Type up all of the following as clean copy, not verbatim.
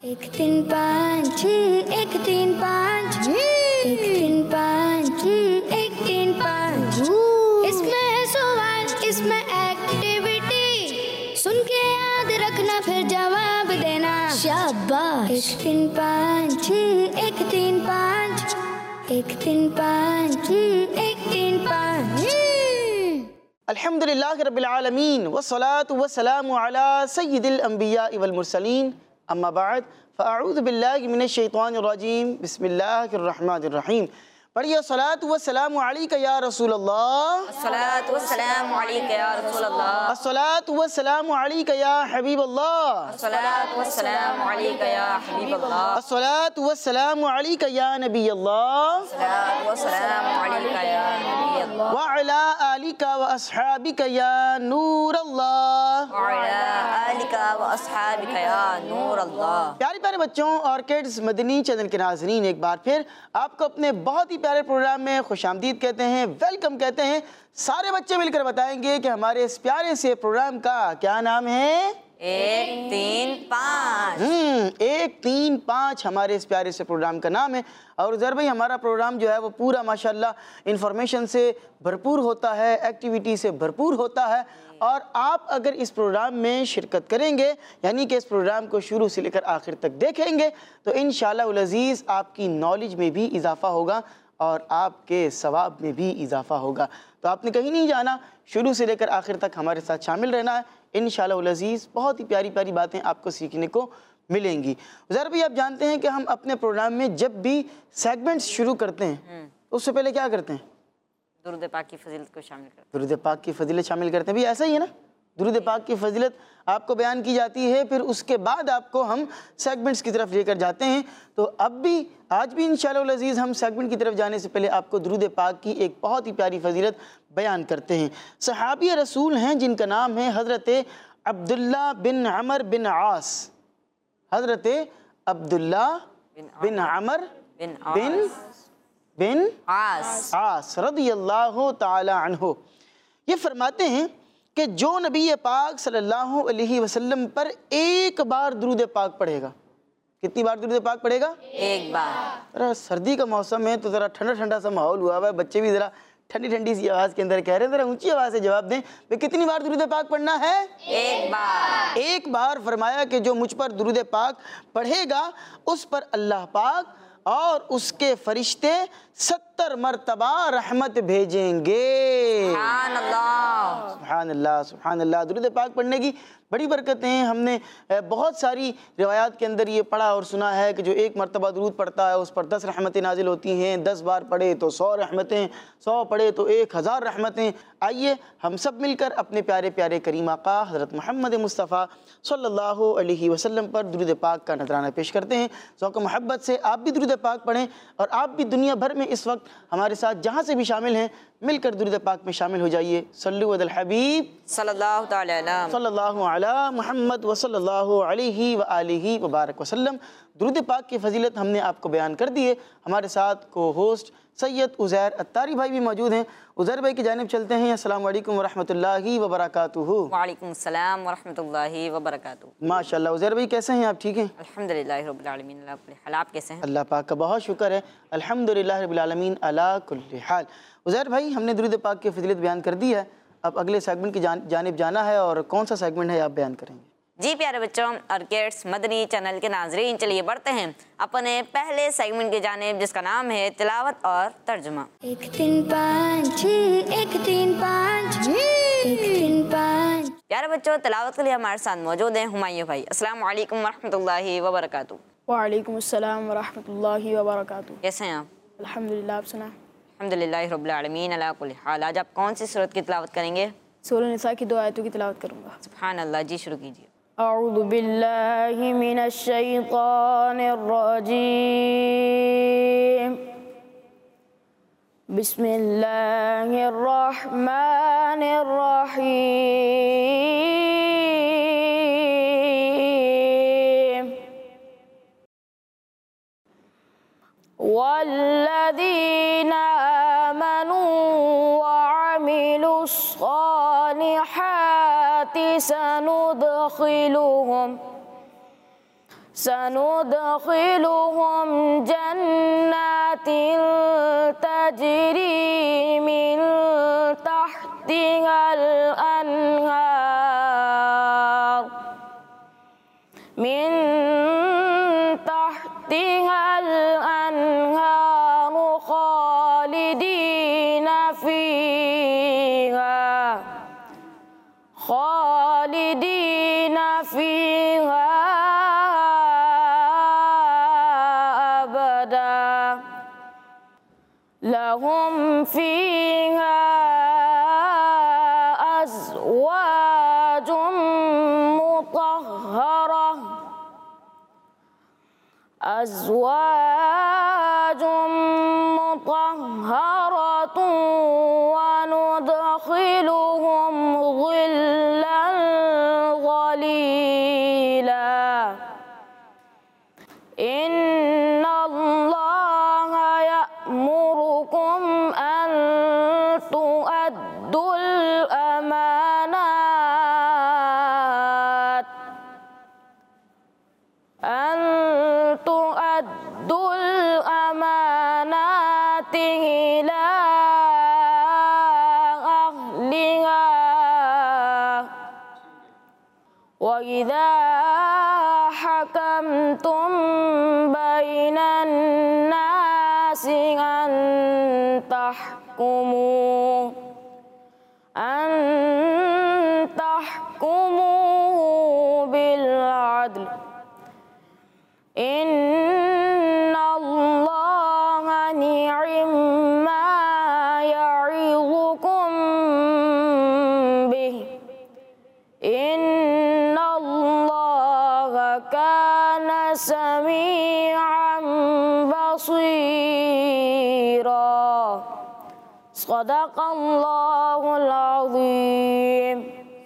एक तीन पाँच एक तीन पाँच एक तीन पाँच एक तीन पाँच। इसमें है सवाल, इसमें एक्टिविटी, सुन के याद रखना फिर जवाब देना। शाबाश। एक तीन पाँच एक तीन पाँच एक तीन पाँच एक तीन पाँच। अल्हम्दुलिल्लाह रब्बिल आलमीन वस्सलातु वस्सलामु अला सय्यिदिल अंबिया वल मुरसलीन अम्मा बाद फ़अऊज़ु बिल्लाहि मिनश शैतानिर रजीम बिस्मिल्लाहिर रहमानिर रहीम। पढ़िए अस्सलातु वस्सलामु अलैका या रसूलल्लाह, अस्सलातु वस्सलामु अलैका या रसूलल्लाह, अस्सलातु वस्सलामु अलैका या हबीबल्लाह, अस्सलातु वस्सलामु अलैका या हबीबल्लाह, अस्सलातु वस्सलामु अलैका या नबियल्लाह, अस्सलातु वस्सलामु अलैका या नबियल्लाह, व अला आलिका व अस्हाबिका या नूरल्लाह, व अला आलिका व अस्हाबिका या नूरल्लाह। प्यारे प्यारे बच्चों और किड्स मदनी चैनल के नाज़रीन, एक बार फिर आपको अपने बहुत ही प्यारे प्रोग्राम में खुशामदीद कहते हैं, वेलकम कहते हैं। सारे बच्चे मिलकर बताएंगे कि हमारे इस प्यारे से प्रोग्राम का क्या नाम है। एक तीन पाँच। एक तीन पाँच हमारे इस प्यारे से प्रोग्राम का नाम है। और उज़ैर भाई, हमारा प्रोग्राम जो है वो पूरा माशाल्लाह इन्फॉर्मेशन से भरपूर होता है, एक्टिविटी से भरपूर होता है। और आप अगर इस प्रोग्राम में शिरकत करेंगे, यानी कि इस प्रोग्राम को शुरू से लेकर आखिर तक देखेंगे, तो इंशाअल्लाह उल अज़ीज़ आपकी नॉलेज में भी इजाफ़ा होगा और आपके सवाब में भी इजाफ़ा होगा। तो आपने कहीं नहीं जाना, शुरू से लेकर आखिर तक हमारे साथ शामिल रहना है। इंशाअल्लाह उल अज़ीज़ बहुत ही प्यारी प्यारी बातें आपको सीखने को मिलेंगी। उज़ैर भाई, आप जानते हैं कि हम अपने प्रोग्राम में जब भी सेगमेंट्स शुरू करते हैं उससे पहले क्या करते हैं? दुरूद पाक की फजीलत को शामिल करते हैं। दुरूद पाक की फजीलत शामिल करते हैं। भी ऐसा ही है ना, दुरूद पाक की फजीलत आपको बयान की जाती है, फिर उसके बाद आपको हम सेगमेंट्स की तरफ लेकर जाते हैं। तो अब भी आज भी इंशाअल्लाह उल अज़ीज़ हम सेगमेंट की तरफ जाने से पहले आपको दुरूद पाक की एक बहुत ही प्यारी फजीलत बयान करते हैं। सहाबी रसूल हैं जिनका नाम है हज़रत अब्दुल्ला बिन अमर बिन आस। हज़रत अब्दुल्ला बिन अमर बिन आस रज़ियल्लाहु ताला अन्हु ये फरमाते हैं कि जो नबी पाक सल्लल्लाहु अलैहि वसल्लम पर एक बार दुरूद पाक पढ़ेगा, कितनी बार दुरूद पाक पढ़ेगा? एक बार। ज़रा सर्दी का मौसम है तो ज़रा ठंडा ठंडा सा माहौल हुआ हुआ है, बच्चे भी ज़रा ठंडी ठंडी सी आवाज़ के अंदर कह रहे हैं, ज़रा ऊंची आवाज़ से जवाब दें, भाई कितनी बार दुरूद पाक पढ़ना है? एक बार। एक बार। फरमाया कि जो मुझ पर दुरूद पाक पढ़ेगा उस पर अल्लाह पाक और उसके फरिश्ते 70 मरतबा रहमत भेजेंगे। सुभान अल्लाह। सुभान अल्लाह, सुभान अल्लाह। दुरूद पाक पढ़ने की बड़ी बरकतें हैं। हमने बहुत सारी रिवायात के अंदर ये पढ़ा और सुना है कि जो एक मरतबा दुरूद पढ़ता है उस पर 10 रहमतें नाजिल होती हैं, 10 बार पढ़े तो 100 रहमतें, 100 पढ़े तो 1000 रहमतें। आइए हम सब मिलकर अपने प्यारे प्यारे करीम आका हज़रत मोहम्मद मुस्तफ़ा सल्लल्लाहु अलैहि वसल्लम पर दुरूद पाक का नजराना पेश करते हैं। ज़ौक़ मोहब्बत से आप भी दुरूद पाक पढ़ें और आप भी दुनिया भर में इस वक्त हमारे साथ जहाँ से भी शामिल हैं मिलकर दुरूद पाक में शामिल हो जाइए। सल्लु अलल हबीब सल्लल्लाहु अला मुहम्मद व सल्लल्लाहु अलैहि व आलिहि व बारक वसल्लम। दुरूद पाक की फजीलत हमने आपको बयान कर दी है। हमारे साथ को होस्ट सैयद उज़ैर अत्तारी भाई भी मौजूद हैं। उज़ैर भाई की जानिब चलते हैं। अस्सलाम वालेकुम व रहमतुल्लाहि व बरकातुहू। वालेकुम सलाम व रहमतुल्लाहि व बरकातुहू। माशाअल्लाह। उज़ैर भाई कैसे हैं आप? ठीक हैं अल्हम्दुलिल्लाह रब्बिल आलमीन अला कुल्ली हाल। आप कैसे हैं? अल्लाह पाक का बहुत शुक्र है, अल्हम्दुलिल्लाह रब्बिल आलमीन अला कुल्ली हाल। उज़ैर भाई, हमने दुरूद पाक की फजीलत बयान कर दी है, अब अगले सेगमेंट की जानिब जाना है। और कौन सा सेगमेंट है आप बयान करेंगे? जी प्यारे बच्चों और किड्स मदनी चैनल के नाजरीन, चलिए बढ़ते हैं अपने पहले सेगमेंट की जानिब जिसका नाम है तिलावत और तर्जुमा। एक तीन पाँच एक तीन पाँच एक तीन पाँच। प्यारे बच्चों, तिलावत के लिए हमारे साथ मौजूद हैं हुमायूं भाई। अस्सलाम वालेकुम व रहमतुल्लाहि व बरकातुहू। वालेकुम अस्सलाम व रहमतुल्लाहि व बरकातुहू। कैसे हैं आप? अल्हम्दुलिल्लाह। आप सुना? अल्हम्दुलिल्लाह रब्बिल आलमीन अला कुल्ली हाल। आज आप कौन सी सूरत की तिलावत करेंगे? सूरह निसा की 2 आयतों की तिलावत करूँगा। सुभान अल्लाह। जी शुरू कीजिए। अऊज़ु बिल्लाहि मिनश शैतानिर रजीम। बिस्मिल्लाहिर रहमानिर रहीम। वल्लज़ीना आमनू व अमिलुस्सालिहाति सनुदखिलुहुम सनुदखिलुहुम जन्नातिन तजरी मिन तहतिहल अनहार मिन तहतिहल अनहार खालिदीना फीहा अबदा लहुम फीहा अज़वाजुम मुतहहरतुन व नुदखिलुहुम ज़िल्लन ज़लीला इन्नल्लाहा यअमुरुकुम अन तुअद्दुल अमानात इला अहलिहा व इज़ा हकमतुम बैनन नासि अन तहकुमू बिल अद्ल इन्नल्लाहा नि'म्मा य'iज़ुकुम बिहि इन्नल्लाहा काना समीअन बसीरा सदक़ल्लाहुल अज़ीम।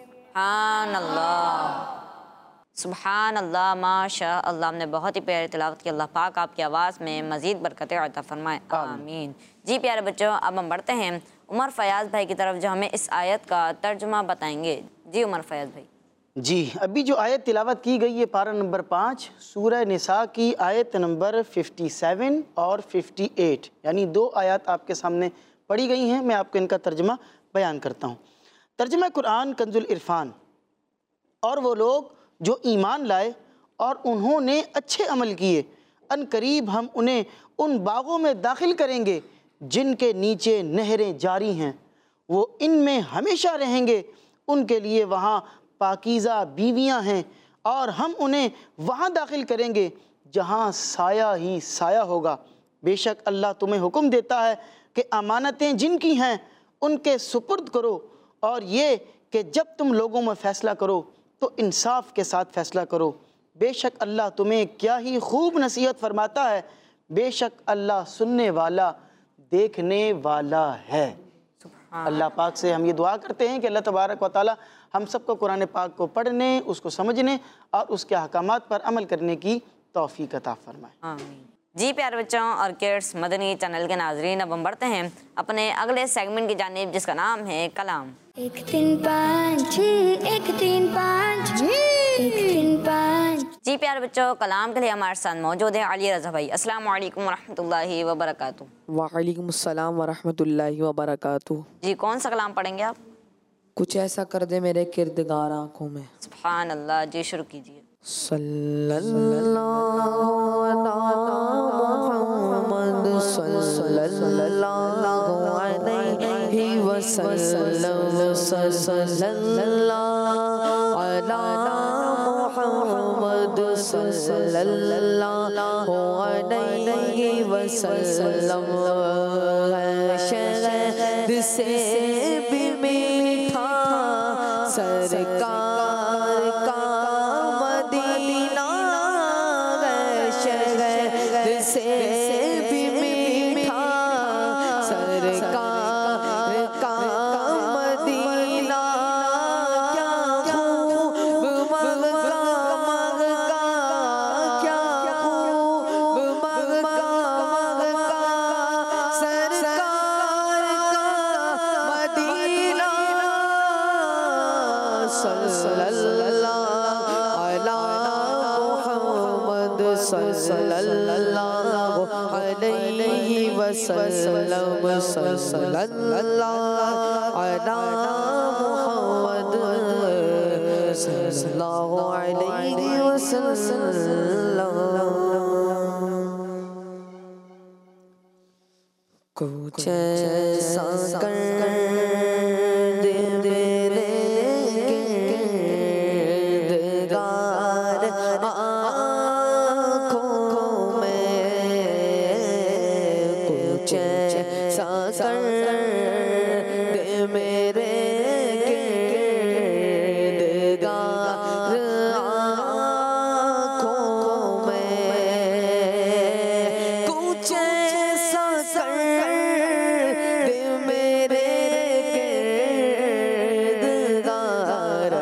सुभान अल्लाह माशा अल्लाह। हमने बहुत ही प्यारी तिलावत की। अल्लाह पाक आपकी आवाज़ में मज़ीद बरकतें अता फरमाए, आमीन। जी प्यारे बच्चों, अब हम बढ़ते हैं उमर फयाज़ भाई की तरफ जो हमें इस आयत का तर्जुमा बताएंगे। जी उमर फयाज़ भाई। जी, अभी जो आयत तिलावत की गई है पारा नंबर 5 सूरह निसा की आयत नंबर 57 और 58, यानी 2 आयत आपके सामने पढ़ी गई हैं। मैं आपको इनका तर्जुमा बयान करता हूँ। तर्जुमा कुरान कंजुल इरफान। और वो लोग जो ईमान लाए और उन्होंने अच्छे अमल किए, अनकरीब हम उन्हें उन बागों में दाखिल करेंगे जिनके नीचे नहरें जारी हैं, वो इनमें हमेशा रहेंगे, उनके लिए वहाँ पाकीज़ा बीवियाँ हैं, और हम उन्हें वहाँ दाखिल करेंगे जहाँ साया ही साया होगा। बेशक अल्लाह तुम्हें हुक्म देता है कि अमानतें जिनकी हैं उनके सुपुर्द करो, और ये कि जब तुम लोगों में फ़ैसला करो तो इंसाफ के साथ फ़ैसला करो। बेशक अल्लाह तुम्हें क्या ही खूब नसीहत फरमाता है, बेशक अल्लाह सुनने वाला देखने वाला है। अल्लाह पाक से हम ये दुआ करते हैं कि अल्लाह तबारक व तआला हम सबको कुरान पाक को पढ़ने, उसको समझने और उसके अहकामात पर अमल करने की तौफीक अता फरमाए, आमीन। जी प्यारे बच्चों और किड्स मदनी चैनल के नाजरीन, अब हम बढ़ते हैं अपने अगले सेगमेंट की जानिब जिसका नाम है कलाम। 1 3 5 1 3 5 1 3 5। जी प्यारे बच्चों, कलाम के लिए हमारे साथ मौजूद है अली रज़ा भाई। अस्सलाम वालेकुम रहमतुल्लाहि व बरकातुहू। वालेकुम अस्सलाम व रहमतुल्लाहि व बरकातुहू। जी कौन सा कलाम पढ़ेंगे आप? कुछ ऐसा कर दे मेरे किरदगार आँखों में। सुभान अल्लाह। जी शुरू कीजिए। सल्लल्लाहु अला मुहम्मद सल्लल्लाहु अलैहि वसल्लम सल्लल्लाहु अला मुहम्मद सल्लल्लाहु अलैहि वसल्लम। शहद से भी मीठा सरकार का मदीना, शहद से भी मीठा सरकार का मदीना। क्या खूब मक्का मक्का, क्या खूब मक्का मक्का सरकार का मदीना। सल्लल्लाहु अला मुहम्मद सल्लल्लाहु अलैहि वसल्लम सल्लल्लाहु अला मुहम्मद सल्लल्लाहु अलैहि वसल्लम। कुछ ऐसा कर दे मेरे किरदार आँखों में, कुछ ऐसा कर दे मेरे किरदार आँखों में, कुछ ऐसा कर दे मेरे किरदार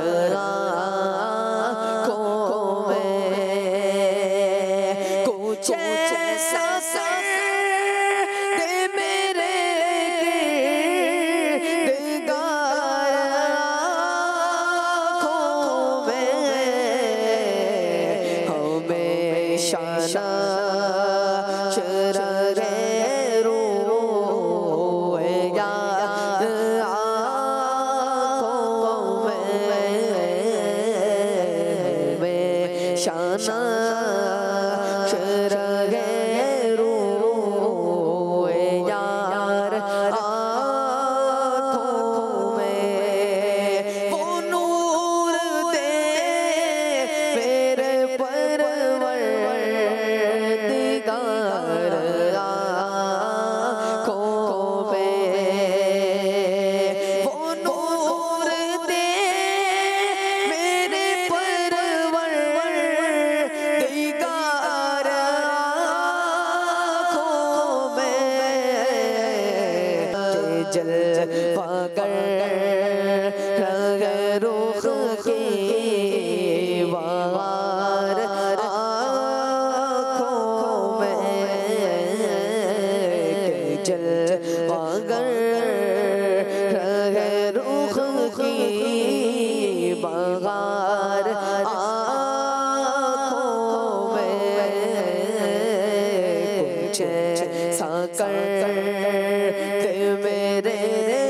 आँखों में, कुछ ऐसा कर दे मेरे किरदार आँखों में, हमेशा शररे रोए यार आँखों में, हमेशा शररे रोए यार आँखों में, वो नूर दे मेरे परवरदिगार आँखों में, वो नूर दे मेरे परवरदिगार आँखों में, जलवागर रुख की वार आँखों में, जलवागर रुख की बगार आँखों में, कुछ ऐसा कर दे मेरे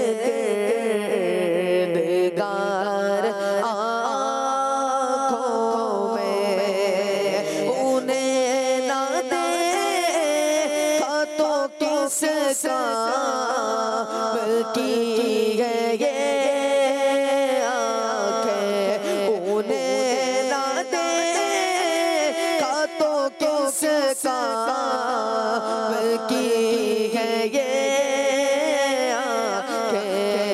किरदार आँखों में, उन्हें ना देखा तो किस काम की है ये आँखें, उन्हें ना देखा तो किस काम की है ये आँखें,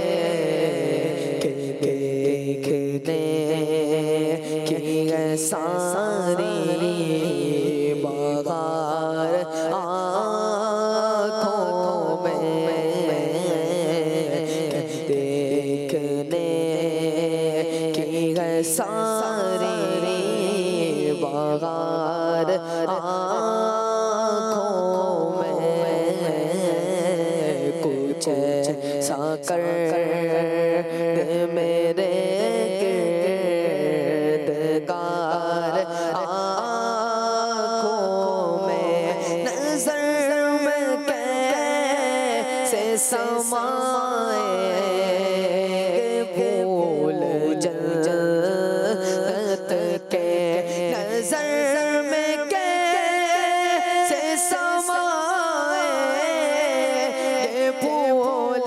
देखने की है सारी बहार आँखों में, देखने की है सारी बहार आँखों में, कुछ ऐसा कर दे मेरे किरदार आँखों में, नजर में कैसे समाए फूल जन्नत के, नजर में कैसे समाए फूल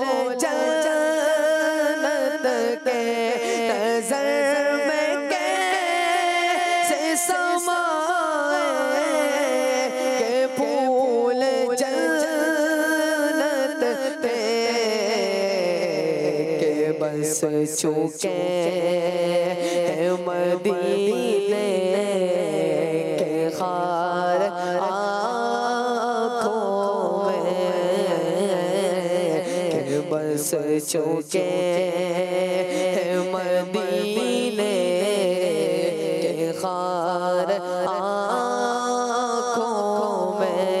जन्नत के, नजर में कैसे समाए फूल जन्नत के, बस चुके हैं मदीने के खार आँखों में, बस चुके हैं मदीने के खार आँखों में,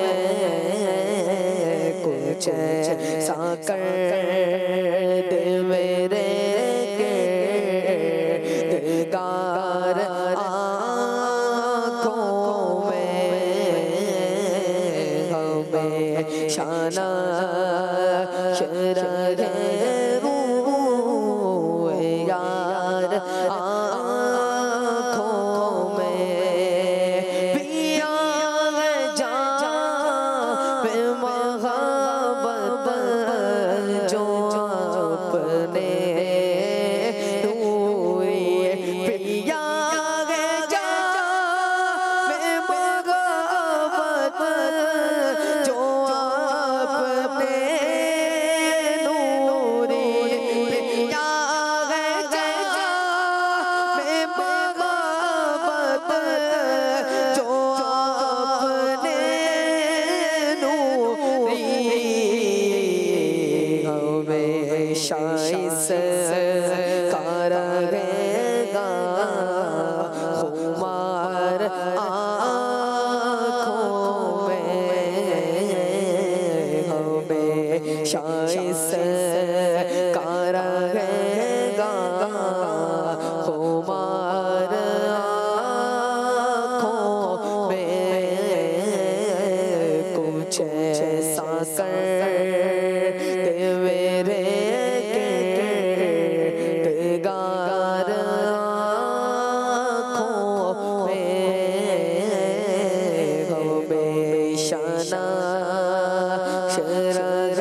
कुछ ऐसा कर दे मेरे किरदार आँखों में, शाना शरर यार आँखों में पिया है जाम मोहब्बत जो अपने हुए पिया है जाम मोहब्बत जो अपने नूरी पिया शाइस करेगा खुमार आँखों में हमें शाइस करेगा खुमार आँखों में कुछ ऐसा कर मेरे किरदार आँखों में हमेशा शरर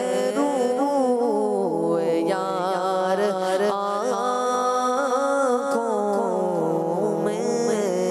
यार आँखों में।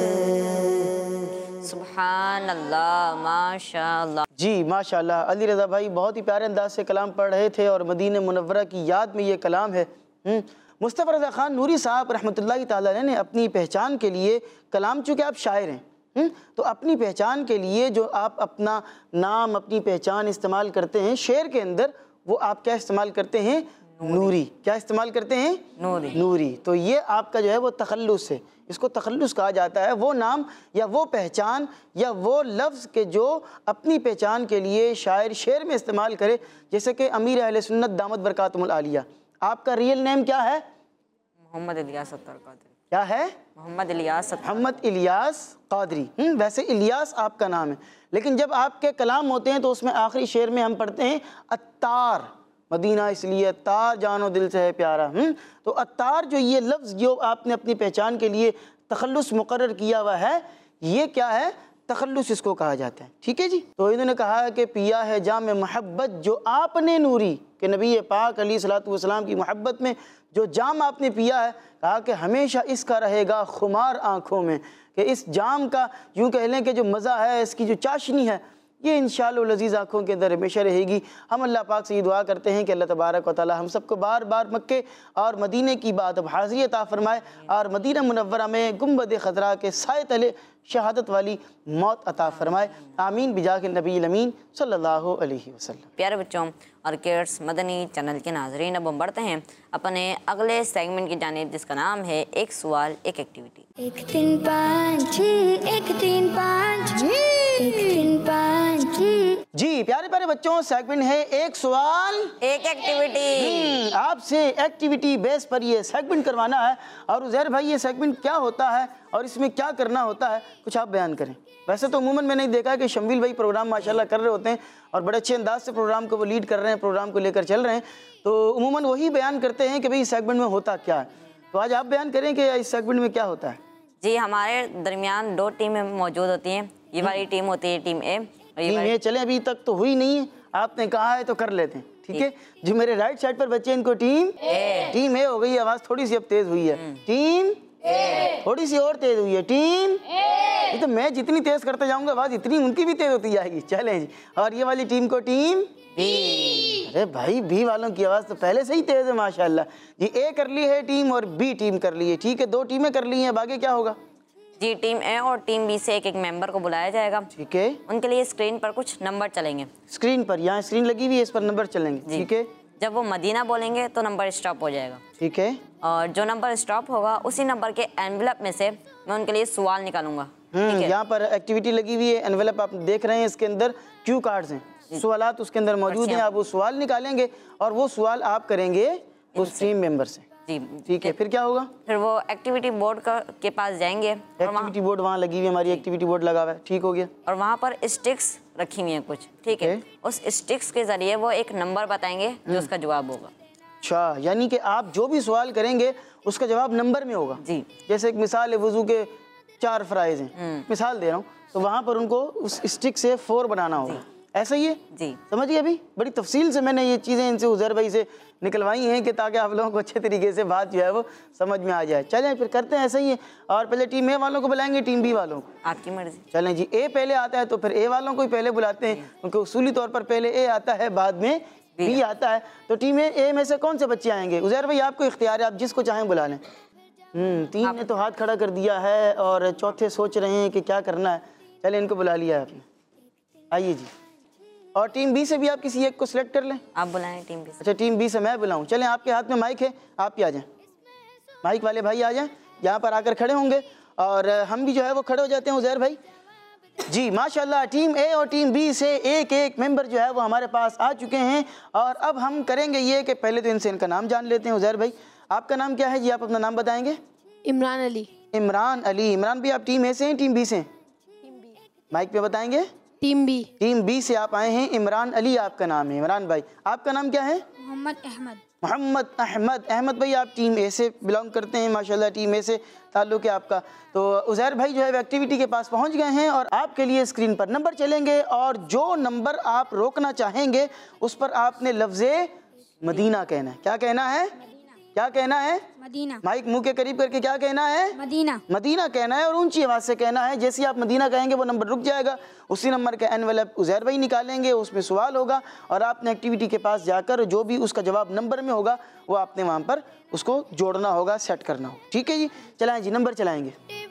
सुभान अल्लाह, माशाअल्लाह। जी माशाल्लाह, अली रज़ा भाई बहुत ही प्यारे अंदाज से कलाम पढ़ रहे थे और मदीने मुनव्वरा की याद में ये कलाम है। मुस्तफ़ा रज़ा ख़ान नूरी साहब रहमतुल्लाहि ताला अलैह ने अपनी पहचान के लिए कलाम, चूँकि आप शायर हैं, तो अपनी पहचान के लिए जो आप अपना नाम, अपनी पहचान इस्तेमाल करते हैं शेर के अंदर, वो आप क्या इस्तेमाल करते हैं? नूरी। क्या इस्तेमाल करते हैं? नूरी। नूरी। तो ये आपका जो है वो तखल्लुस है, इसको तखल्लुस कहा जाता है। वो नाम या वो पहचान या वो लफ्ज़ के जो अपनी पहचान के लिए शायर शेर में इस्तेमाल करे, जैसे कि अमीर अहले सुन्नत दामत बरकातुहुल आलिया, आपका रियल नेम क्या है? मोहम्मद इलियास अत्तर कादरी। क्या है? मोहम्मद इलियास कादरी। वैसे इलियास आपका नाम है, लेकिन जब आपके कलाम होते हैं तो उसमें आखिरी शेर में हम पढ़ते हैं अत्तार, मदीना इसलिए अत्तार जानो दिल से है प्यारा। तो अत्तार जो ये लफ्ज़ जो आपने अपनी पहचान के लिए तखल्लुस मुकर्रर किया हुआ है, ये क्या है? तखल्लुस इसको कहा जाता है। ठीक है जी। तो इन्होंने कहा कि पिया है जाम मोहब्बत जो आपने नूरी, कि नबी पाक अलैहिस्सलातु वस्सलाम की मोहब्बत में जो जाम आपने पिया है, कहा कि हमेशा इसका रहेगा खुमार आँखों में, कि इस जाम का यूँ कह लें कि जो मज़ा है, इसकी जो चाशनी है, ये इंशाअल्लाह अज़ीज़ आँखों के अंदर हमेशा रहेगी। हम अल्लाह पाक से ये दुआ करते हैं कि अल्लाह तबारक व तआला हम सबको बार बार मक्के और मदीने की बात अब हाज़िरी अता फ़रमाए और मदीना मुनव्वरा में गुंबद ख़ज़रा के साए तले शहादत वाली मौत अता फ़रमाए। आमीन बिजाह नबी अमीन सल्लल्लाहु अलैहि वसल्लम। प्यारे बच्चों और किड्स मदनी चैनल के नाज़रीन, अब हम बढ़ते हैं अपने अगले सेगमेंट की जानिब, जिसका नाम है एक सवाल एक एक्टिविटी। 1 3 5 6 1 3 5 1 3 5 6। जी प्यारे प्यारे बच्चों, सेगमेंट है एक सवाल एक एक्टिविटी। आपसे एक्टिविटी बेस पर ये सेगमेंट करवाना है। और उज़ैर भाई, ये सेगमेंट क्या होता है और इसमें क्या करना होता है, कुछ आप बयान करें। वैसे तो अमूमन मैंने देखा है कि शम्बिल भाई प्रोग्राम माशाल्लाह कर रहे होते हैं और बड़े अच्छे अंदाज से प्रोग्राम को वो लीड कर रहे हैं, प्रोग्राम को लेकर चल रहे हैं, तो अमूमन वही बयान करते हैं कि भाई इस सेगमेंट में होता क्या है। तो आज आप बयान करें कि इस सेगमेंट में क्या होता है। जी, हमारे दरमियान 2 टीमें मौजूद होती हैं। ये वाली टीम होती है टीम ए। टीम ए चले, अभी तक तो हुई नहीं है, आपने कहा है तो कर लेते हैं। ठीक है, जो मेरे राइट साइड पर बच्चे इनको टीम ए हो गई। आवाज़ थोड़ी सी अब तेज़ हुई है, टीम थोड़ी सी और तेज़ हुई है, टीम ये तो मैं जितनी तेज़ करते जाऊंगा आवाज़ इतनी उनकी भी तेज़ होती जाएगी। चलें जी। और ये वाली टीम को टीम बी। अरे भाई, बी वालों की आवाज़ तो पहले से ही तेज़ है माशाल्लाह जी। ए कर ली है टीम और बी टीम कर ली है। ठीक है, 2 टीमें कर ली हैं, अब आगे क्या होगा जी? टीम ए और टीम बी से एक मेंबर को बुलाया जाएगा। ठीक है, उनके लिए स्क्रीन पर कुछ नंबर चलेंगे। स्क्रीन पर, यहाँ स्क्रीन लगी हुई है, इस पर नंबर चलेंगे। ठीक है, जब वो मदीना बोलेंगे तो नंबर स्टॉप हो जाएगा। ठीक है, और जो नंबर स्टॉप होगा उसी नंबर के एनवेलप में से मैं उनके लिए सवाल निकालूंगा। यहाँ पर एक्टिविटी लगी हुई है, एनवेलप आप देख रहे हैं, इसके अंदर क्यू कार्ड्स हैं, सवालात उसके अंदर मौजूद हैं। आप वो सवाल निकालेंगे और वो सवाल आप करेंगे उस टीम मेंबर से। जी ठीक है, फिर क्या होगा? फिर वो एक्टिविटी बोर्ड के पास जाएंगे और एक्टिविटी बोर्ड वहाँ लगी हुई है, हमारी एक्टिविटी बोर्ड लगा हुआ है, ठीक हो गया। और वहाँ पर स्टिक्स रखी हुई हैं कुछ, ठीक है। उस स्टिक्स के जरिए वो एक नंबर बताएंगे जो उसका जवाब होगा। अच्छा, यानी कि आप जो भी सवाल करेंगे उसका जवाब नंबर में होगा। जी, जैसे एक मिसाल है, वुजू के 4 फ़राइज़ हैं, मिसाल दे रहा हूँ, तो वहाँ पर उनको उस स्टिक से 4 बनाना होगा, ऐसा ही है जी। समझिए, अभी बड़ी तफसील से मैंने ये चीज़ें इनसे उज़ैर भाई से निकलवाई हैं कि ताकि आप लोगों को अच्छे तरीके से बात जो है वो समझ में आ जाए। चलें फिर करते हैं ऐसा ही है, और पहले टीम ए वालों को बुलाएंगे, टीम बी वालों को, आपकी मर्जी। चलें जी। ए पहले आता है तो फिर ए वालों को ही पहले बुलाते हैं, क्योंकि उसूली तौर पर पहले ए आता है, बाद में बी आता है। तो टीम ए में से कौन से बच्चे आएंगे? उज़ैर भाई आपको इख्तियार है, आप जिसको चाहें बुला लें। 3 ने तो हाथ खड़ा कर दिया है और चौथे सोच रहे हैं कि क्या करना है। चले, इनको बुला लिया है आपने, आइए जी। और टीम बी से भी आप किसी एक को सिलेक्ट कर लें। आप बुलाएं टीम बी से। अच्छा, टीम बी से मैं बुलाऊं? चलें, आपके हाथ में माइक है, आप भी आ जाएं, माइक वाले भाई आ जाएं, यहाँ पर आकर खड़े होंगे और हम भी जो है वो खड़े हो जाते हैं उज़ैर भाई जी। माशाल्लाह, टीम ए और टीम बी से एक एक मेंबर जो है वो हमारे पास आ चुके हैं। और अब हम करेंगे ये कि पहले तो इनसे इनका नाम जान लेते हैं। उज़ैर भाई, आपका नाम क्या है जी? आप अपना नाम बताएंगे। इमरान अली। इमरान अली। इमरान भाई, आप टीम ए से हैं, टीम बी से हैं? माइक पे बताएंगे। Team B. टीम बी से आप आए हैं। इमरान अली आपका नाम है। इमरान भाई, आपका नाम क्या है? मोहम्मद अहमद। मोहम्मद अहमद। अहमद भाई, आप टीम ए से बिलोंग करते हैं, माशाल्लाह टीम ए से ताल्लुक़ है आपका। तो उज़ैर भाई जो है एक्टिविटी के पास पहुंच गए हैं और आपके लिए स्क्रीन पर नंबर चलेंगे और जो नंबर आप रोकना चाहेंगे उस पर आपने लफ्ज़े मदीना कहना है। क्या कहना है? क्या कहना है? मदीना। माइक मुंह के करीब करके क्या कहना है? मदीना। मदीना कहना है और ऊंची आवाज़ से कहना है। जैसे आप मदीना कहेंगे वो नंबर रुक जाएगा। उसी नंबर का एनवेलप उज़ैर भाई निकालेंगे, उसमें सवाल होगा और आपने एक्टिविटी के पास जाकर जो भी उसका जवाब नंबर में होगा वो आपने वहाँ पर उसको जोड़ना होगा, सेट करना होगा। ठीक है जी, चलाएं जी, नंबर चलाएंगे।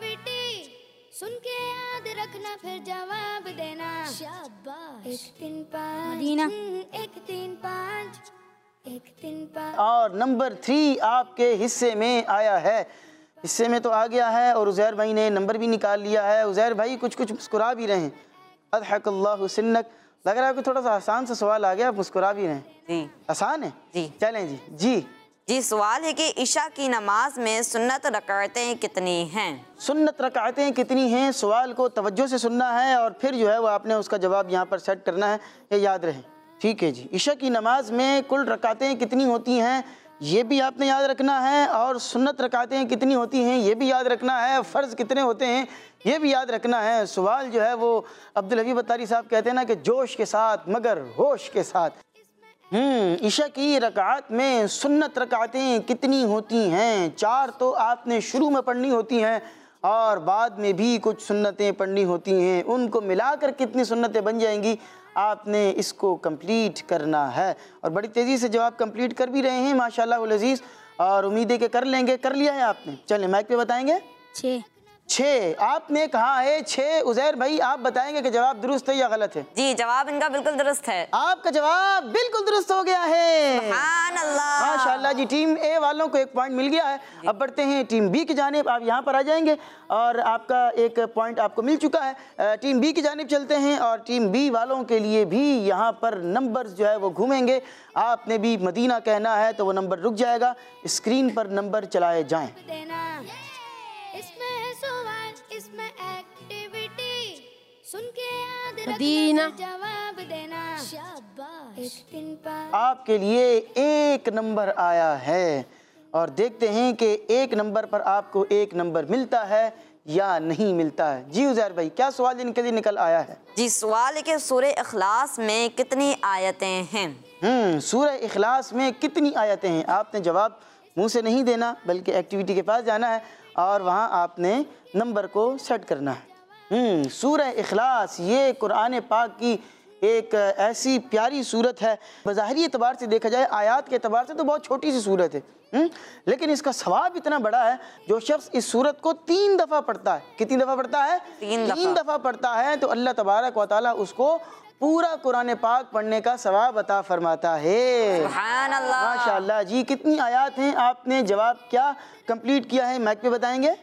एक्टिविटी सुन के याद रखना, फिर जवाब देना। शाबाश। 1 3 5 मदीना। 1 3 5 1 3 5। और नंबर 3 आपके हिस्से में आया है, हिस्से में तो आ गया है और उज़ैर भाई ने नंबर भी निकाल लिया है। उज़ैर भाई कुछ कुछ मुस्कुरा भी रहे हैं। अज़हकल्लाहु सिन्नक, लग रहा है कि थोड़ा सा आसान सा सवाल आ गया, आप मुस्कुरा भी रहे हैं। जी, आसान है जी। चलें जी। जी जी, सवाल है कि इशा की नमाज में सुन्नत रकातें कितनी हैं? सुन्नत रकातें कितनी हैं? सवाल को तवज्जो से सुनना है और फिर जो है वो आपने उसका जवाब यहाँ पर सेट करना है, ये याद रहे। ठीक है जी। इशा की नमाज में कुल रकातें कितनी होती हैं ये भी आपने याद रखना है, और सुन्नत रकातें कितनी होती हैं ये भी याद रखना है, फ़र्ज़ कितने होते हैं ये भी याद रखना है। सवाल जो है वो अब्दुल हबीब अत्तारी साहब कहते हैं ना कि जोश के साथ मगर होश के साथ। इशा की रकात में सुन्नत रकातें कितनी होती हैं? 4 तो आपने शुरू में पढ़नी होती हैं और बाद में भी कुछ सुन्नतें पढ़नी होती हैं। उनको मिलाकर कितनी सुन्नतें बन जाएंगी आपने इसको कंप्लीट करना है। और बड़ी तेज़ी से जवाब कंप्लीट कर भी रहे हैं माशाल्लाह उल अज़ीज़, और उम्मीद है कि कर लेंगे। कर लिया है आपने? चलें माइक पे बताएंगे। 6 आपने कहा है। 6 उज़ैर भाई आप बताएंगे कि जवाब दुरुस्त है या गलत है? जी, जवाब इनका बिल्कुल दुरुस्त है। आपका जवाब बिल्कुल दुरुस्त हो गया है। सुभान अल्लाह। माशाल्लाह जी, टीम ए वालों को 1 पॉइंट मिल गया है। अब बढ़ते हैं टीम बी की जानिब। आप यहाँ पर आ जाएंगे और आपका 1 पॉइंट आपको मिल चुका है। टीम बी की जानिब चलते हैं और टीम बी वालों के लिए भी यहाँ पर नंबर जो है वो घूमेंगे। आपने भी मदीना कहना है तो वो नंबर रुक जाएगा। स्क्रीन पर नंबर चलाए जाएं। इसमें है सवाल, इसमें एक्टिविटी, सुन के याद मदीना। रखना, जवाब देना। शाबाश। 1 3 5 आपके लिए 1 नंबर आया है और देखते हैं कि 1 नंबर पर आपको 1 नंबर मिलता है या नहीं मिलता है। जी उज़ैर भाई, क्या सवाल इनके लिए निकल आया है? जी, सवाल है कि सूरह इखलास में कितनी आयतें हैं? सूरह इखलास में कितनी आयतें हैं? आपने जवाब मुंह से नहीं देना बल्कि एक्टिविटी के पास जाना है और वहाँ आपने नंबर को सेट करना है। सूरह इखलास ये कुरान पाक की एक ऐसी प्यारी सूरत है। बज़ाहिरी एतबार से देखा जाए, आयात के एतबार से तो बहुत छोटी सी सूरत है, लेकिन इसका सवाब इतना बड़ा है। जो शख्स इस सूरत को 3 दफ़ा पढ़ता है, कितनी दफ़ा पढ़ता है? 3 दफ़ा पढ़ता है तो अल्लाह तबारक व तआला उसको पूरा कुरान पाक पढ़ने का सवाब अता फरमाता है। सुभान अल्लाह। माशाअल्लाह जी। कितनी आयत हैं? आपने जवाब क्या कंप्लीट किया है? माइक पे बताएंगे।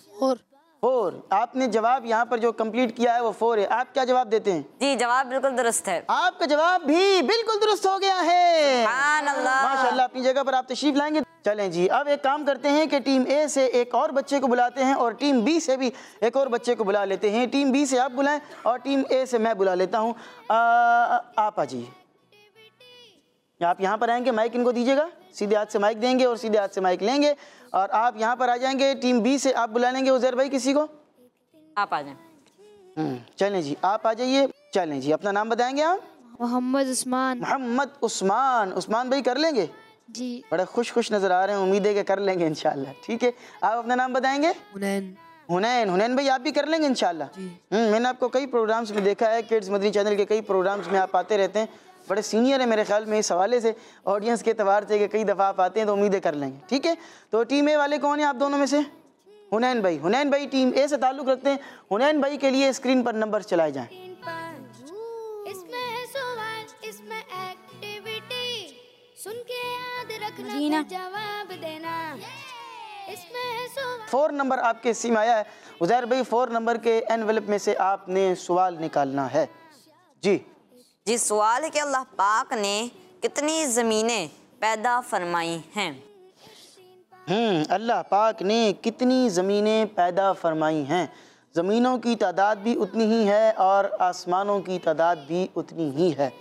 4 आपने जवाब यहाँ पर जो कंप्लीट किया है वो 4 है। आप क्या जवाब देते हैं? जी, जवाब बिल्कुल दुरुस्त है। आपका जवाब भी बिल्कुल दुरुस्त हो गया है। सुभान अल्लाह। माशाअल्लाह। अपनी जगह पर आप तशरीफ लाएंगे। चलें जी, अब एक काम करते हैं कि टीम ए से एक और बच्चे को बुलाते हैं और टीम बी से भी एक और बच्चे को बुला लेते हैं। टीम बी से आप बुलाएं और टीम ए से मैं बुला लेता हूँ। आप आ जाइए, आप यहाँ पर आएंगे, माइक इनको दीजिएगा, सीधे हाथ से माइक देंगे और सीधे हाथ से माइक लेंगे और आप यहाँ पर आ जाएंगे। टीम बी से आप बुला लेंगे उज़ैर भाई किसी को, आप आ जाएं। चलें जी, आप आ जाइए। चलें जी, अपना नाम बताएंगे आप? मोहम्मद उस्मान। मोहम्मद उस्मान। उस्मान भाई कर लेंगे जी। बड़े खुश नज़र आ रहे हैं, उम्मीद है कि कर लेंगे इंशाल्लाह। ठीक है, आप अपना नाम बताएंगे? हुनैन। हुनैन भाई आप भी कर लेंगे इंशाल्लाह। मैंने आपको कई प्रोग्राम्स में देखा है, किड्स मदनी चैनल के कई प्रोग्राम्स में आप आते रहते हैं, बड़े सीनियर है मेरे ख्याल में इस हवाले से, ऑडियंस के एतबार से कि कई दफ़ा आप आते हैं, तो उम्मीदें कर लेंगे। ठीक है, तो टीम ए वाले कौन है आप दोनों में से? हुनैन भाई टीम ए से ताल्लुक़ रखते हैं। हुनैन भाई के लिए स्क्रीन पर नंबर चलाए जाएँ। इसमें है सवाल, इसमें एक्टिविटी, सुन के याद रखना फिर जवाब देना। इसमें है सवाल। 4 नंबर आपके हिस्से में आया है उज़ैर भाई, 4 नंबर के एनवेलप में से आपने सवाल निकालना है। जी जी, सवाल है कि अल्लाह पाक ने कितनी ज़मीनें पैदा फरमाई हैं? अल्लाह पाक ने कितनी ज़मीनें पैदा फरमाई हैं? ज़मीनों की तादाद भी उतनी ही है और आसमानों की तादाद भी उतनी ही है।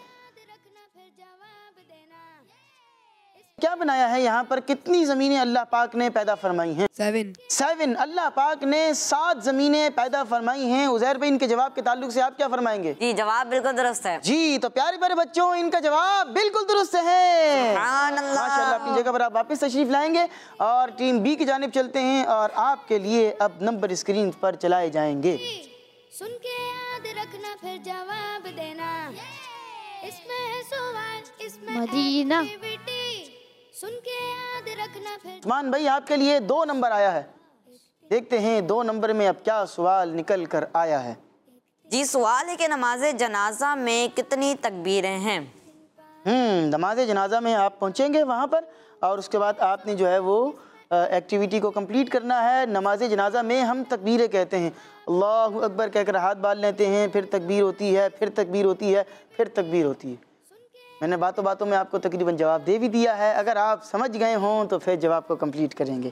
क्या बनाया है यहाँ पर? कितनी ज़मीनें अल्लाह पाक ने पैदा फरमाई हैं? 7। अल्लाह पाक ने 7 ज़मीनें पैदा फरमाई हैं। उज़ैर भाई इनके जवाब के ताल्लुक से आप क्या फरमाएंगे? जी, जवाब बिल्कुल दुरुस्त है। जी, तो प्यारे प्यारे बच्चों, इनका जवाब बिल्कुल दुरुस्त है। सुभान अल्लाह। माशाअल्लाह, अपनी जगह पर आप वापस तशरीफ लाएंगे और टीम बी की जानिब चलते हैं और आपके लिए अब नंबर स्क्रीन पर चलाए जाएंगे। सुन के याद रखना फिर जवाब देना। इसमें है सवाल, इसमें मदीना। एक्टिविटी, सुन के याद रखना फिर। उस्मान भाई आपके लिए 2 नंबर आया है, देखते हैं 2 नंबर में अब क्या सवाल निकल कर आया है। जी, सवाल है कि नमाज जनाजा में कितनी तकबीरें हैं? नमाज जनाजा में आप पहुंचेंगे वहां पर और उसके बाद आपने जो है वो एक्टिविटी को कंप्लीट करना है। नमाज जनाजा में हम तकबीरें कहते हैं, अल्लाहु अकबर कहकर हाथ बांध लेते हैं, फिर तकबीर होती है, फिर तकबीर होती है, फिर तकबीर होती है। मैंने बातों बातों में आपको तकरीबन जवाब दे भी दिया है, अगर आप समझ गए हों तो फिर जवाब को कंप्लीट करेंगे।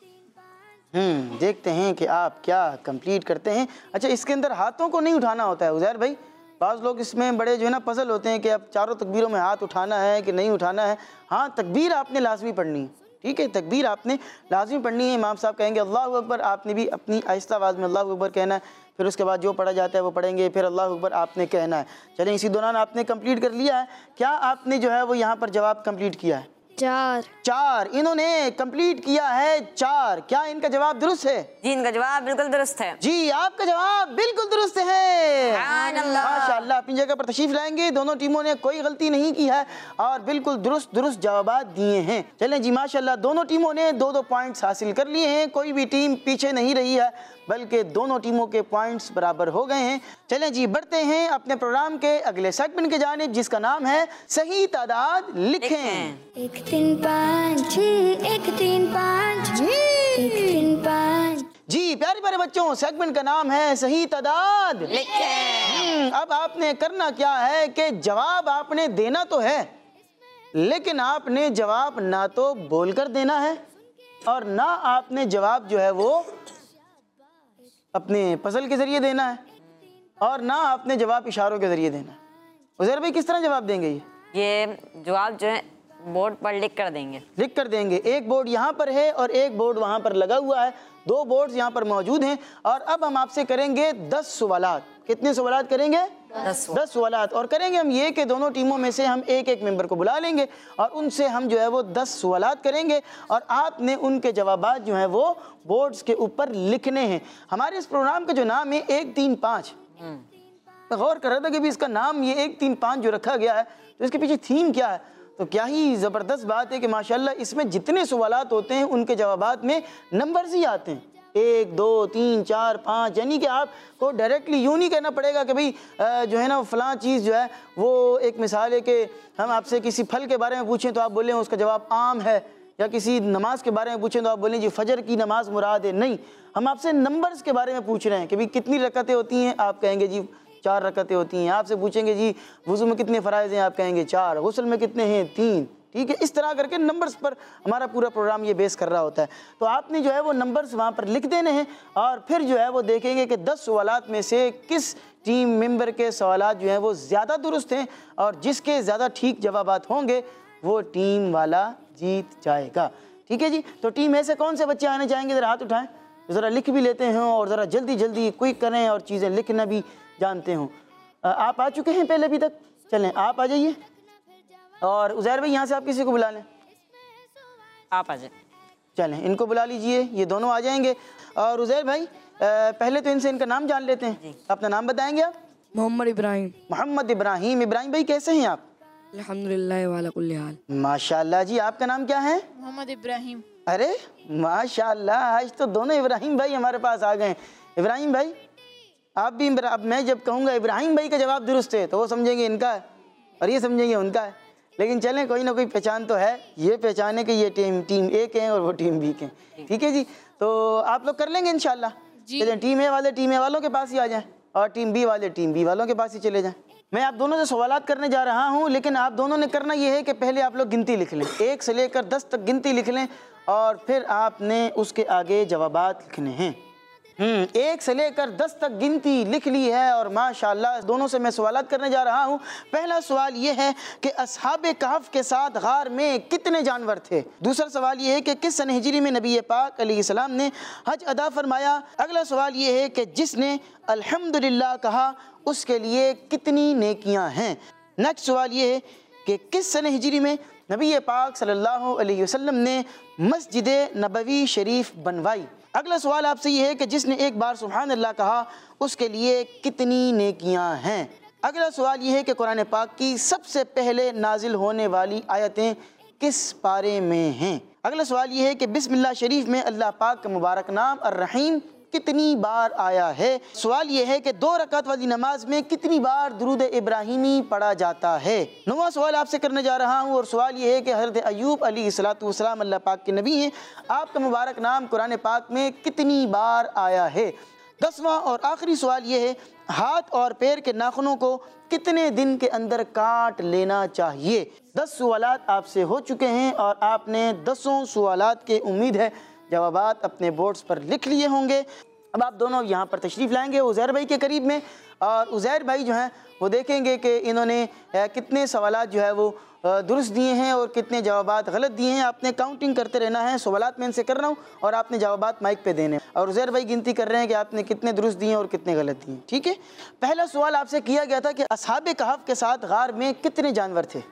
देखते हैं कि आप क्या कंप्लीट करते हैं। अच्छा, इसके अंदर हाथों को नहीं उठाना होता है उज़ैर भाई, बाज़ लोग इसमें बड़े जो है ना पजल होते हैं कि अब चारों तकबीरों में हाथ उठाना है कि नहीं उठाना है। हाँ, तकबीर आपने लाजमी पढ़नी है। ठीक है, तकबीर आपने लाजमी पढ़नी है। इमाम साहब कहेंगे अल्लाहु अकबर, आपने भी अपनी आहिस्ता आवाज़ में अल्लाहु अकबर कहना है, फिर उसके बाद जो पढ़ा जाता है वो पढ़ेंगे, फिर अल्लाहु अकबर आपने कहना है। चलें, इसी दौरान आपने कंप्लीट कर लिया है। क्या आपने जो है वो यहाँ पर जवाब कंप्लीट किया है? 4 इन्होंने कंप्लीट किया है। 4 क्या इनका जवाब दुरुस्त है? जी, इनका जवाब बिल्कुल दुरुस्त है। जी, आपका जवाब बिल्कुल दुरुस्त है। सुभान अल्लाह। माशाअल्लाह, अपनी जगह पर तशरीफ लाएंगे। दोनों टीमों ने कोई गलती नहीं की है और बिल्कुल दुरुस्त जवाब दिए हैं। चलें जी, माशाअल्लाह, दोनों टीमों ने 2-2 पॉइंट्स हासिल कर लिए हैं। कोई भी टीम पीछे नहीं रही है, बल्कि दोनों टीमों के पॉइंट्स बराबर हो गए हैं। चलें जी, बढ़ते हैं अपने प्रोग्राम के अगले सेगमेंट के जानिब, जिसका नाम है सही तादाद लिखें। 1 3 5 6 1 3 5 1 3 5। जी प्यारे प्यारे बच्चों, सेगमेंट का नाम है सही तादाद लिखें। अब आपने करना क्या है कि जवाब आपने देना तो है, लेकिन आपने जवाब ना तो बोलकर देना है और ना आपने जवाब जो है वो अपने पजल के ज़रिए देना है और ना आपने जवाब इशारों के ज़रिए देना है। उज़ैर भाई किस तरह जवाब देंगे? ये जवाब जो है बोर्ड पर लिख कर देंगे। लिख कर देंगे। एक बोर्ड यहाँ पर है और एक बोर्ड वहाँ पर लगा हुआ है, 2 बोर्ड्स यहाँ पर मौजूद हैं। और अब हम आपसे करेंगे 10 सवालात। कितने सवालात करेंगे? 10 सवालात। और करेंगे हम ये कि दोनों टीमों में से हम एक मेंबर को बुला लेंगे और उनसे हम जो है वो 10 सवालात करेंगे और आपने उनके जवाबात जो हैं वो बोर्ड्स के ऊपर लिखने हैं। हमारे इस प्रोग्राम का जो नाम है 1 3 5, मैं गौर कर रहा था कि भी इसका नाम ये 1 3 5 जो रखा गया है तो इसके पीछे थीम क्या है। तो क्या ही ज़बरदस्त बात है कि माशाल्लाह इसमें जितने सवालात होते हैं उनके जवाबात में नंबर्स ही आते हैं, 1 2 3 4 5। यानी कि आपको डायरेक्टली यूँ नहीं कहना पड़ेगा कि भाई जो है ना फ़लाँ चीज़ जो है वो, एक मिसाल है कि हम आपसे किसी फल के बारे में पूछें तो आप बोलें उसका जवाब आम है, या किसी नमाज के बारे में पूछें तो आप बोलें जी फजर की नमाज मुराद है। नहीं, हम आपसे नंबर्स के बारे में पूछ रहे हैं कि भाई कितनी रकतें होती हैं, आप कहेंगे जी 4 रकतें होती हैं। आपसे पूछेंगे जी वुज़ू में कितने फ़राइज़ हैं, आप कहेंगे 4। गुस्ल में कितने हैं? 3। ठीक है। इस तरह करके नंबर्स पर हमारा पूरा प्रोग्राम ये बेस कर रहा होता है। तो आपने जो है वो नंबर्स वहाँ पर लिख देने हैं और फिर जो है वो देखेंगे कि 10 सवालात में से किस टीम मेंबर के सवालात जो हैं वो ज़्यादा दुरुस्त हैं और जिसके ज़्यादा ठीक जवाबात होंगे वो टीम वाला जीत जाएगा। ठीक है जी। तो टीम में से कौन से बच्चे आने चाहेंगे, ज़रा हाथ उठाएं, ज़रा लिख भी लेते हैं और ज़रा जल्दी जल्दी क्विक करें और चीज़ें लिखना भी जानते हों। आप आ चुके हैं पहले अभी तक? चलें आप आ जाइए। और उज़ैर भाई यहाँ से आप किसी को बुला लें, आप आ जाए। चलें इनको बुला लीजिए, ये दोनों आ जाएंगे। और उज़ैर भाई पहले तो इनसे इनका नाम जान लेते हैं। अपना नाम बताएंगे आप? मोहम्मद इब्राहिम। मोहम्मद इब्राहिम। इब्राहिम भाई कैसे हैं आप? अल्हम्दुलिल्लाह वाला कुल्ली हाल। माशाल्लाह जी। आपका नाम क्या है? मोहम्मद इब्राहिम। अरे माशाल्लाह, आज तो दोनों इब्राहिम भाई हमारे पास आ गए। इब्राहिम भाई आप भी, अब मैं जब कहूँगा इब्राहिम भाई का जवाब दुरुस्त है तो वो समझेंगे इनका है और ये समझेंगे उनका है, लेकिन चलें कोई ना कोई पहचान तो है। ये पहचाने कि ये टीम ए के हैं और वो टीम बी के हैं। ठीक है जी। तो आप लोग कर लेंगे इंशाल्लाह। चलें टीम ए वाले टीम ए वालों के पास ही आ जाएं और टीम बी वाले टीम बी वालों के पास ही चले जाएं। मैं आप दोनों से सवालात करने जा रहा हूं, लेकिन आप दोनों ने करना ये है कि पहले आप लोग गिनती लिख लें, 1 से लेकर 10 तक गिनती लिख लें और फिर आपने उसके आगे जवाबात लिखने हैं। 1 से लेकर 10 तक गिनती लिख ली है और माशाल्लाह दोनों से मैं सवालात करने जा रहा हूँ। पहला सवाल ये है कि अस्हाबे कहफ के साथ गार में कितने जानवर थे। दूसरा सवाल ये है कि किस सन हिजरी में नबी पाक अलैहिस्सलाम ने हज अदा फरमाया। अगला सवाल ये है कि जिसने अल्हम्दुलिल्लाह कहा उसके लिए कितनी नेकियां हैं। नेक्स्ट सवाल ये है कि किस सन हिजरी में नबी पाक सल्लल्लाहु अलैहि वसल्लम ने मस्जिद नबवी शरीफ बनवाई। अगला सवाल आपसे ये है कि जिसने एक बार सुभान अल्लाह कहा उसके लिए कितनी नेकियां हैं। अगला सवाल ये है कि कुरान पाक की सबसे पहले नाजिल होने वाली आयतें किस पारे में हैं। अगला सवाल ये है कि बिस्मिल्लाह शरीफ में अल्लाह पाक का मुबारक नाम अर्रहीम कितनी बार आया है। सवाल यह है कि 2 रकात वाली नमाज में कितनी बार दुरूद इब्राहिमी पढ़ा जाता है। 9वां सवाल आपसे करने जा रहा हूँ और सवाल यह है कि हज़रत अय्यूब अलैहिस्सलाम अल्लाह पाक के नबी हैं, आपका मुबारक नाम कुरान पाक में कितनी बार आया है। 10वां और आखिरी सवाल यह है हाथ और पैर के नाखूनों को कितने दिन के अंदर काट लेना चाहिए। 10 सवालात आपसे हो चुके हैं और आपने 10 सवालात के उम्मीद है जवाबात अपने बोर्ड्स पर लिख लिए होंगे। अब आप दोनों यहाँ पर तशरीफ़ लाएंगे उज़ैर भाई के करीब में और उज़ैर भाई जो हैं वो देखेंगे कि इन्होंने कितने सवालात जो है वो दुरुस्त दिए हैं और कितने जवाबात गलत दिए हैं। आपने काउंटिंग करते रहना है। सवालात मैं इनसे कर रहा हूँ और आपने जवाबात माइक पे देने और उज़ैर भाई गिनती कर रहे हैं कि आपने कितने दुरुस्त दिए और कितने गलत दिए। ठीक है। पहला सवाल आपसे किया गया था कि अस्हाबे कहफ के साथ गार में कितने जानवर थे।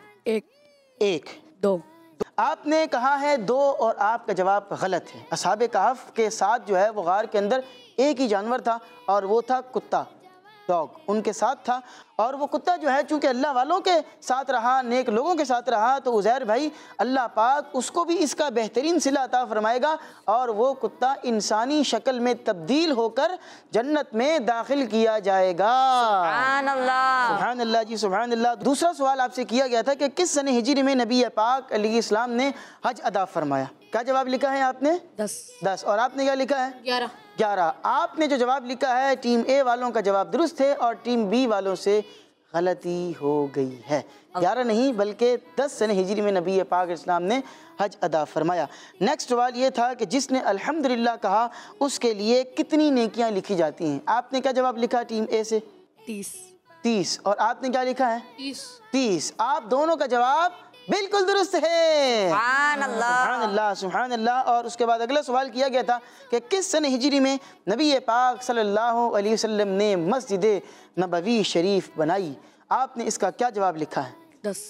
एक 2 आपने कहा है 2 और आपका जवाब गलत है। अस्हाबे कहफ के साथ जो है वो गार के अंदर एक ही जानवर था और वो था कुत्ता, डॉग उनके साथ था। और वो कुत्ता जो है चूँकि अल्लाह वालों के साथ रहा, नेक लोगों के साथ रहा, तो उज़ैर भाई अल्लाह पाक उसको भी इसका बेहतरीन सिला अता फरमाएगा और वो कुत्ता इंसानी शक्ल में तब्दील होकर जन्नत में दाखिल किया जाएगा। सुभान अल्लाह। सुभान अल्लाह जी, सुभान अल्लाह। दूसरा सवाल आपसे किया गया था कि किस सन हिजरी में नबी पाक अलैहिस्सलाम ने हज अदा फरमाया। क्या जवाब लिखा है आपने? 10 और आपने क्या लिखा है? 11। आपने जो जवाब लिखा है टीम ए वालों का जवाब दुरुस्त है और टीम बी वालों से गलती हो गई है। 11 नहीं बल्कि 10 सन हिजरी में नबी पाक इस्लाम ने हज अदा फरमाया। नेक्स्ट सवाल ये था कि जिसने अल्हम्दुलिल्लाह कहा उसके लिए कितनी नेकियां लिखी जाती हैं। आपने क्या जवाब लिखा टीम ए से? 30 और आपने क्या लिखा है? 30। आप दोनों का जवाब बिल्कुल दुरुस्त है। सुभान अल्लाह। सुभान अल्लाह, सुभान अल्लाह। और उसके बाद अगला सवाल किया गया था कि किस सन हिजरी में नबी पाक सल्लल्लाहु अलैहि वसल्लम ने मस्जिद नबवी शरीफ बनाई। आपने इसका क्या जवाब लिखा है?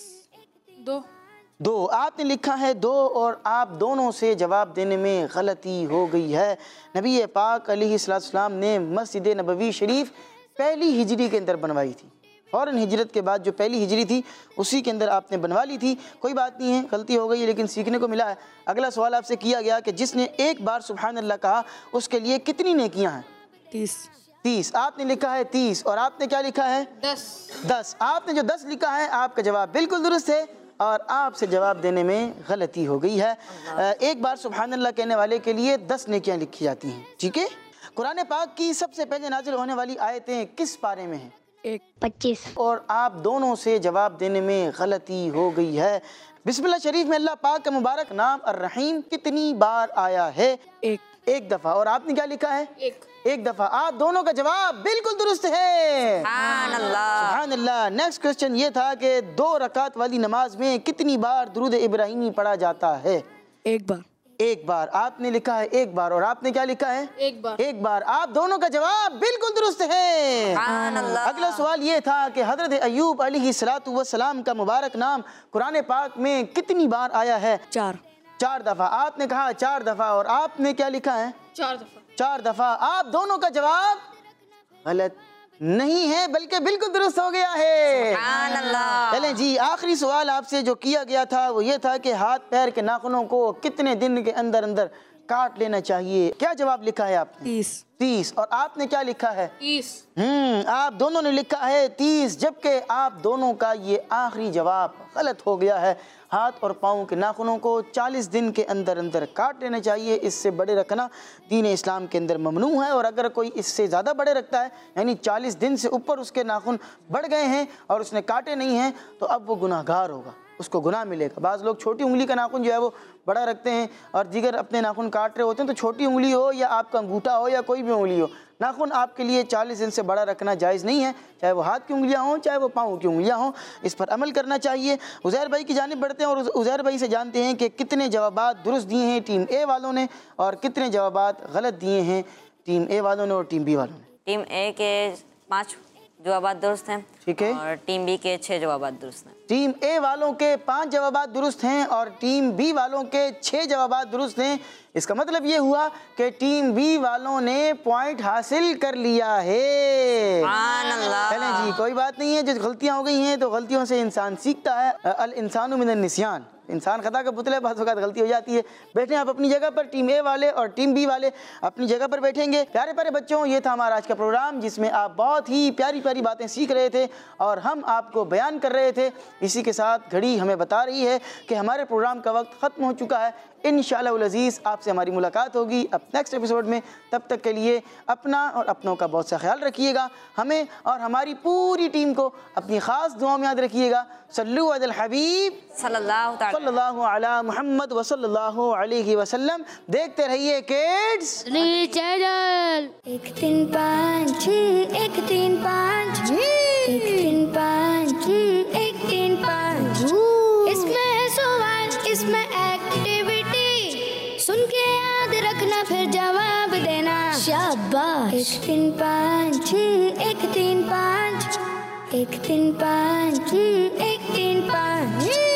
2। आपने लिखा है 2 और आप दोनों से जवाब देने में गलती हो गई है। नबी पाक अलैहिस्सलाम ने मस्जिद नबवी शरीफ पहली हिजरी के अंदर बनवाई थी। फ़ौरन हिजरत के बाद जो पहली हिजरी थी उसी के अंदर आपने बनवा ली थी। कोई बात नहीं है, गलती हो गई है लेकिन सीखने को मिला है। अगला सवाल आपसे किया गया कि जिसने एक बार सुभान अल्लाह कहा उसके लिए कितनी नेकियां हैं? 30। आपने लिखा है 30 और आपने क्या लिखा है? 10। आपने जो 10 लिखा है आपका जवाब बिल्कुल दुरुस्त है और आपसे जवाब देने में गलती हो गई है। एक बार सुभान अल्लाह कहने वाले के लिए 10 नेकियां लिखी जाती हैं। ठीक है। कुरान पाक की सबसे पहले नाजिल होने वाली आयतें किस पारे में हैं? 25। और आप दोनों से जवाब देने में गलती हो गई है। बिस्मिल्लाह शरीफ में अल्लाह पाक का मुबारक नाम अर्रहीम कितनी बार आया है? एक दफ़ा। और आपने क्या लिखा है? एक दफ़ा। आप दोनों का जवाब बिल्कुल दुरुस्त है। सुभान अल्लाह। सुभान अल्लाह। नेक्स्ट क्वेश्चन ये था कि 2 रकात वाली नमाज में कितनी बार दुरूद इब्राहिमी पढ़ा जाता है? एक बार। एक बार। आपने लिखा है एक बार और आपने क्या लिखा है? एक बार। एक बार। आप दोनों का जवाब बिल्कुल दुरुस्त है। सुभान अल्लाह। अगला सवाल ये था कि हजरत अय्यूब अलैहिस्सलातु वस्सलाम का मुबारक नाम कुरान पाक में कितनी बार आया है? 4 दफ़ा। आपने कहा 4 दफ़ा और आपने क्या लिखा है? 4 दफ़ा। आप दोनों का जवाब गलत नहीं है बल्कि बिल्कुल दुरुस्त हो गया है। सुभान अल्लाह। चलें जी, आखिरी सवाल आपसे जो किया गया था वो ये था कि हाथ पैर के नाखूनों को कितने दिन के अंदर अंदर काट लेना चाहिए? क्या जवाब लिखा है आपने? 30। और आपने क्या लिखा है? 30। आप दोनों ने लिखा है 30, जबकि आप दोनों का ये आखिरी जवाब गलत हो गया है। हाथ और पाँव के नाखूनों को 40 दिन के अंदर अंदर काट लेना चाहिए। इससे बड़े रखना दीन इस्लाम के अंदर ममनू है, और अगर कोई इससे ज़्यादा बड़े रखता है यानी 40 दिन से ऊपर उसके नाखून बढ़ गए हैं और उसने काटे नहीं हैं तो अब वो गुनाहगार होगा, उसको गुनाह मिलेगा। बाज़ लोग छोटी उंगली का नाखून जो है वो बड़ा रखते हैं और जिगर अपने नाखून काट रहे होते हैं, तो छोटी उंगली हो या आपका अंगूठा हो या कोई भी उंगली हो, नाखून आपके लिए 40 दिन से बड़ा रखना जायज़ नहीं है, चाहे वो हाथ की उंगलियां हों चाहे वो पाँव की उंगलियां हों। इस पर अमल करना चाहिए। उज़ैर भाई की जानिब बढ़ते हैं और उज़ैर भाई से जानते हैं कि कितने जवाबात दुरुस्त दिए हैं टीम ए वालों ने और कितने जवाबात गलत दिए हैं टीम ए वालों ने और टीम बी वालों ने। टीम ए के 5 जवाबात दुरुस्त हैं, ठीक है, और टीम बी के 6 जवाबात दुरुस्त हैं। टीम ए वालों के 5 जवाबात दुरुस्त हैं और टीम बी वालों के 6 जवाबात दुरुस्त हैं। इसका मतलब ये हुआ कि टीम बी वालों ने पॉइंट हासिल कर लिया है। सुभान अल्लाह। चलें जी, कोई बात नहीं है, जो गलतियां हो गई हैं तो गलतियों से इंसान सीखता है। अल इंसानु मिनन निस्यान, इंसान खता का पुतला है, बाज़ वक़्त गलती हो जाती है। बैठे आप अपनी जगह पर, टीम ए वाले और टीम बी वाले अपनी जगह पर बैठेंगे। प्यारे प्यारे बच्चों, ये था हमारा आज का प्रोग्राम जिसमें आप बहुत ही प्यारी प्यारी बातें सीख रहे थे और हम आपको बयान कर रहे थे। इसी के साथ घड़ी हमें बता रही है कि हमारे प्रोग्राम का वक्त ख़त्म हो चुका है। इंशाअल्लाह उल अज़ीज़ आपसे हमारी मुलाकात होगी अब नेक्स्ट एपिसोड में। तब तक के लिए अपना और अपनों का बहुत सा ख्याल रखिएगा। हमें और हमारी पूरी टीम को अपनी ख़ास दुआओं में याद रखिएगा। सल्लु अलल हबीब सल्लल्लाहु अला मुहम्मद व सल्लल्लाहु अलैहि वसल्लम। देखते रहिए किड्स चैनल। 1 3 5 6 1 3 5 1 3 5 6 1 3 5। इसमें है सवाल, इसमें एक्टिविटी, सुन के याद रखना फिर जवाब देना। शाबाश। 1 3 5 6 1 3 5 1 3 5 6 1 3 5।